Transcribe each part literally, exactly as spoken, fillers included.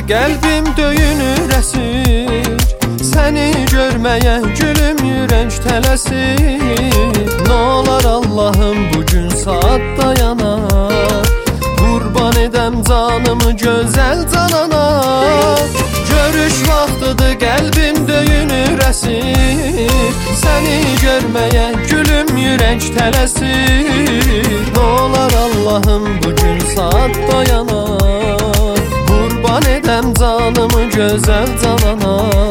qəlbim döyünür əsir. Səni görməyə gülüm ürək tələsir. N'olar Allahım bugün saat dayanar. Qurban edəm canımı gözəl canana. Görüş vaxtıdır qəlbim döyünür əsir. Səni görməyə gülüm ürək tələsir. N'olar Allahım bugün saat dayanar. Qurban edəm canımı gözəl canana.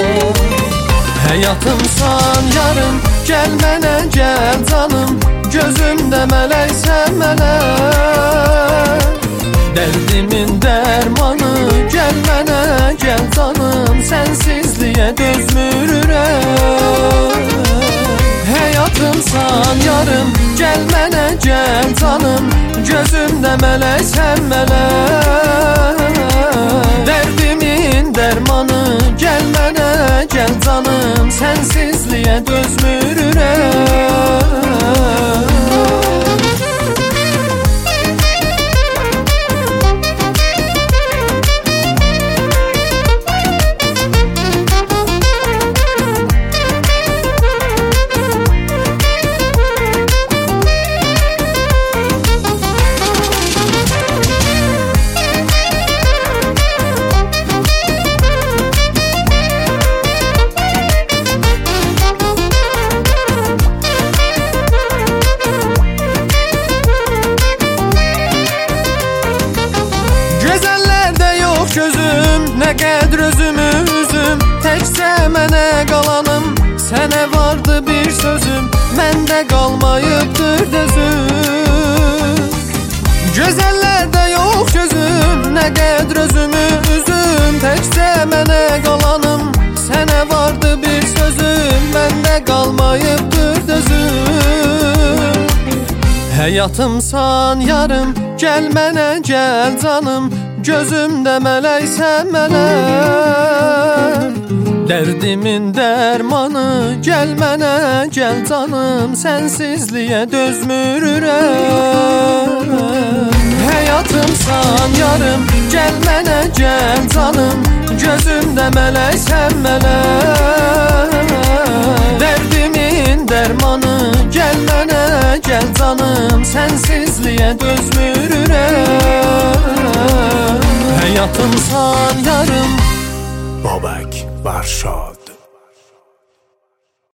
Həyatımsan yarım, gəl mənə gəl canım. Gözümdə mələksən mələk. Dərdimin dərmanı, gəl mənə gəl canım. Sənsizliyə dözmürürəm. Həyatımsan yarım, gəl mənə gəl canım. Gözümdə mələksən mələk. Dərdimin dərmanı, gəl mənə gəl canım. Sənsizliyə dözmürürəm. Gözüm, nə qədr özümü üzüm. Təkcə mənə qalanım, sənə vardı bir sözüm. Məndə qalmayıbdır dözüm. Gözəllərdə yox gözüm, nə qədr özümü üzüm. Təkcə mənə qalanım, sənə vardı bir sözüm. Məndə qalmayıbdır dözüm. Həyatımsan yarım, gəl mənə gəl canım. Gözümdə mələksən mələk. Dərdimin dərmanı, gəl mənə gəl canım. Sənsizliyə dözmürürəm. Həyatımsan yarım, gəl mənə gəl canım. Gözümdə mələksən mələk. Dərdimin dərmanı, gəl mənə gəl canım. Sənsizliyə dözmürürəm. Həyatımsan yarım. Babək Varşov.